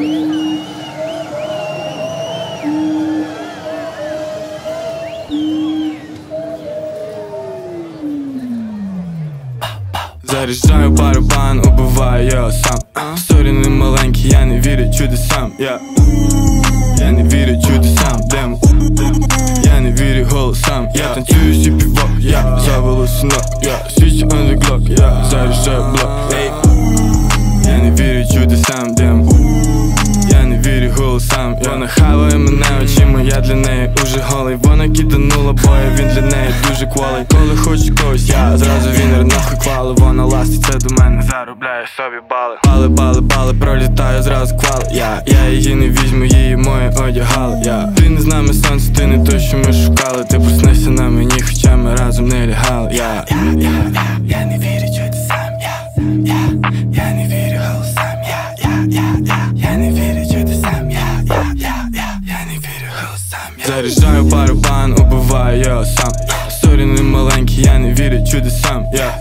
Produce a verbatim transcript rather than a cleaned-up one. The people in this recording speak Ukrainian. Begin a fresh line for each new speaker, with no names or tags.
Заряджаю барабан, убиваю його сам. Сторони маленькі, я не вірю чудесам, yeah. Я не вірю чудесам, демо. Я не вірю голосам, я танцюю сі півок, я завело синок, я свічу on the clock, я заряджаю блок, ей. Я не вірю чудесам, демо. Я не вірю голосам, вона хаває мене очима, я для неї уже голий. Вона киданула боя, він для неї дуже кволий. Коли хочу когось, я зразу вінер, нахуй квали. Вона ластиться до мене, заробляє собі бали. Бали, бали, бали, пролітаю зразу квали. Я, я її не візьму, її мої одягали. Я, ти не з нами сонце, ти не той, що ми шукали. Ти проснешся на мені, хоча ми разом не лягали. Я, я, я, я, я не вірю чудесам, я, я, я не вірю голосам, я, я, я, я, я не вірю чудесам, я, я, я, я, я не вірю голосам, я. Заряджаю барабан, убиваю його сам. Сторони маленькі, я не вірю чудесам, я.